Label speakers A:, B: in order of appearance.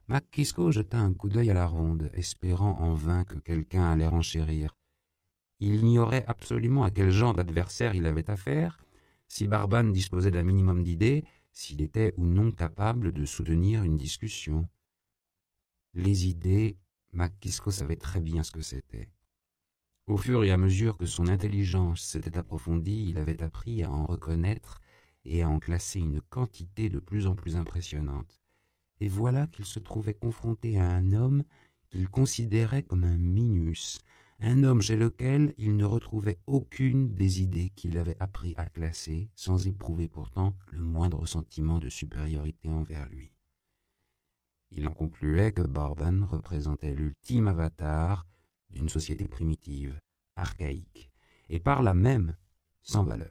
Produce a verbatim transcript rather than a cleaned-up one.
A: McKisco jeta un coup d'œil à la ronde, espérant en vain que quelqu'un allait renchérir. Il ignorait absolument à quel genre d'adversaire il avait affaire, si Barban disposait d'un minimum d'idées, s'il était ou non capable de soutenir une discussion. Les idées, McKisco savait très bien ce que c'était. Au fur et à mesure que son intelligence s'était approfondie, il avait appris à en reconnaître et à en classer une quantité de plus en plus impressionnante. Et voilà qu'il se trouvait confronté à un homme qu'il considérait comme un minus, un homme chez lequel il ne retrouvait aucune des idées qu'il avait appris à classer, sans éprouver pourtant le moindre sentiment de supériorité envers lui. Il en concluait que Barban représentait l'ultime avatar d'une société primitive, archaïque, et par là même sans valeur.